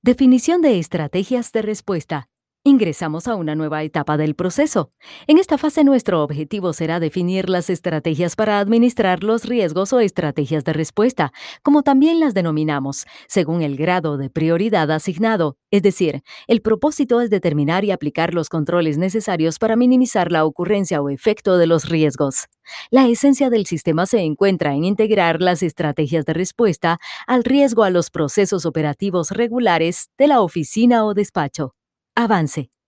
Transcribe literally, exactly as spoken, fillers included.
Definición de estrategias de respuesta. Ingresamos a una nueva etapa del proceso. En esta fase nuestro objetivo será definir las estrategias para administrar los riesgos o estrategias de respuesta, como también las denominamos, según el grado de prioridad asignado. Es decir, el propósito es determinar y aplicar los controles necesarios para minimizar la ocurrencia o efecto de los riesgos. La esencia del sistema se encuentra en integrar las estrategias de respuesta al riesgo a los procesos operativos regulares de la oficina o despacho. Avance.